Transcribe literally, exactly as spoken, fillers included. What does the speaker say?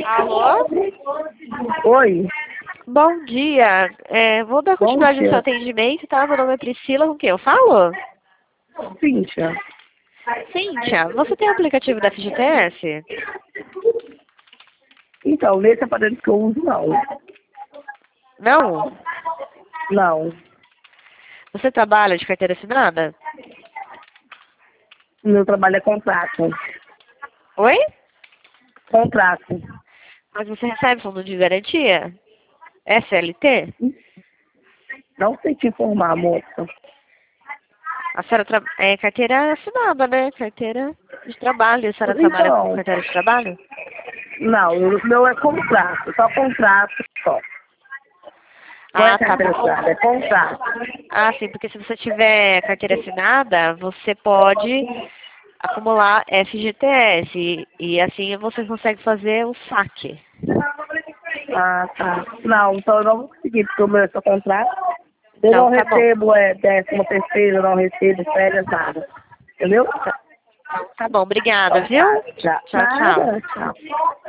Alô? Oi, Bom dia. É, vou dar bom continuidade no seu dia. atendimento, tá? Meu nome é Priscila, com quem eu falo? Cíntia. Cíntia, você tem o aplicativo da F G T S? Então, nesse aparelho que eu uso, não. Não? Não. Você trabalha de carteira assinada? Meu trabalho é contrato. Oi? Contrato. Mas você recebe fundo de garantia? S L T? Não sei te informar, moça. A senhora tra... é carteira assinada, né? Carteira de trabalho. A senhora trabalha com Então, carteira de trabalho? não, o meu é contrato, só contrato, só. Não é Ah, tá carteira bom. assinada, é contrato. Ah, sim, porque se você tiver carteira assinada, você pode acumular F G T S e, e assim você consegue fazer o saque. Ah, tá. Não, então eu não vou conseguir, porque o meu é só contrato. Eu Então não tá bom. recebo é, décimo terceiro, eu não recebo férias, nada. Entendeu? Tá, tá bom, obrigada, Então viu? tá, tchau. Tchau, tchau. Nada, tchau.